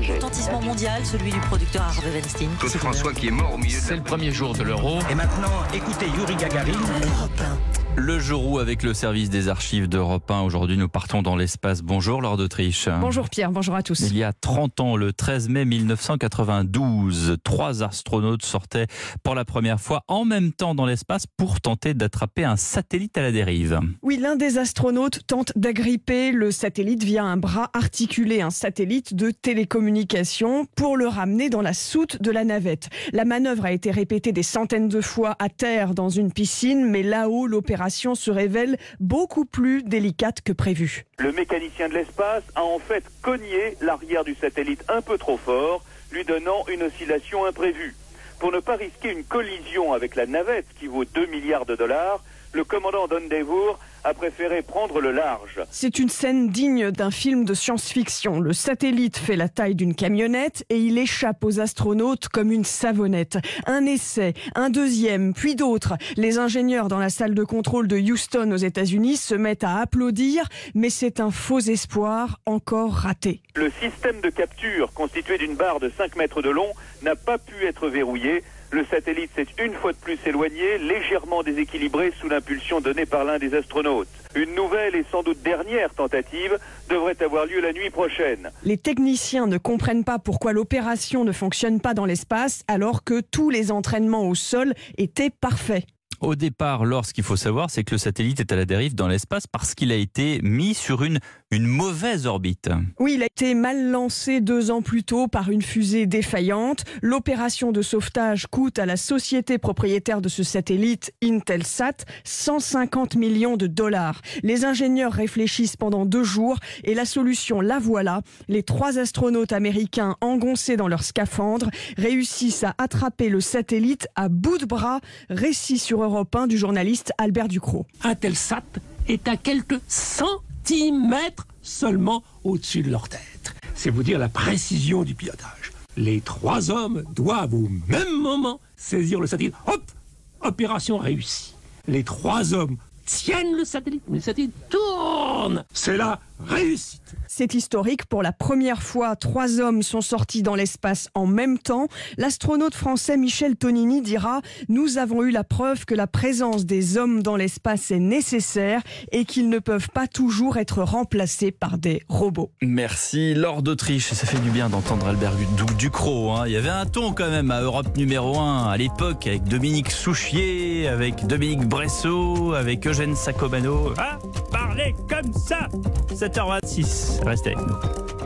projet. Retentissement mondial, celui du producteur Harvey Weinstein. Claude François qui est mort au milieu de C'est le premier jour de l'Euro. Et maintenant, écoutez Yuri Gagarin. Le jour où, avec le service des archives d'Europe 1, aujourd'hui nous partons dans l'espace. Bonjour Laure d'Autriche. Bonjour Pierre, bonjour à tous. Il y a 30 ans, le 13 mai 1992, 3 astronautes sortaient pour la première fois en même temps dans l'espace pour tenter d'attraper un satellite à la dérive. Oui, l'un des astronautes tente d'agripper le satellite via un bras articulé, un satellite de télécommunication, pour le ramener dans la soute de la navette. La manœuvre a été répétée des centaines de fois à terre dans une piscine, mais là-haut, l'opération se révèle beaucoup plus délicate que prévu. Le mécanicien de l'espace a en fait cogné l'arrière du satellite un peu trop fort, lui donnant une oscillation imprévue. Pour ne pas risquer une collision avec la navette qui vaut 2 milliards de dollars, le commandant d'Endeavour a préféré prendre le large. C'est une scène digne d'un film de science-fiction. Le satellite fait la taille d'une camionnette et il échappe aux astronautes comme une savonnette. Un essai, un deuxième, puis d'autres. Les ingénieurs dans la salle de contrôle de Houston aux États-Unis se mettent à applaudir, mais c'est un faux espoir encore raté. Le système de capture, constitué d'une barre de 5 mètres de long, n'a pas pu être verrouillé. Le satellite s'est une fois de plus éloigné, légèrement déséquilibré sous l'impulsion donnée par l'un des astronautes. Une nouvelle et sans doute dernière tentative devrait avoir lieu la nuit prochaine. Les techniciens ne comprennent pas pourquoi l'opération ne fonctionne pas dans l'espace alors que tous les entraînements au sol étaient parfaits. Au départ, Laure, ce qu'il faut savoir, c'est que le satellite est à la dérive dans l'espace parce qu'il a été mis sur une mauvaise orbite. Oui, il a été mal lancé 2 ans plus tôt par une fusée défaillante. L'opération de sauvetage coûte à la société propriétaire de ce satellite, Intelsat, 150 millions de dollars. Les ingénieurs réfléchissent pendant 2 jours et la solution, la voilà. Les 3 astronautes américains engoncés dans leur scaphandre réussissent à attraper le satellite à bout de bras. Récit sur Europe 1 du journaliste Albert Ducrot. Intelsat est à quelques centimètres seulement au-dessus de leur tête. C'est vous dire la précision du pilotage. Les 3 hommes doivent au même moment saisir le satellite. Hop, opération réussie. Les 3 hommes tiennent le satellite, mais le satellite tourne. C'est la réussite. C'est historique. Pour la première fois, 3 hommes sont sortis dans l'espace en même temps. L'astronaute français Michel Tonini dira « Nous avons eu la preuve que la présence des hommes dans l'espace est nécessaire et qu'ils ne peuvent pas toujours être remplacés par des robots. » Merci Laure d'Autriche. Ça fait du bien d'entendre Albert Ducrot. Il y avait un ton quand même à Europe numéro 1 à l'époque avec Dominique Souchier, avec Dominique Bressot, avec Eugène Sacomano. Parlez comme ça 7h26. Restez avec nous.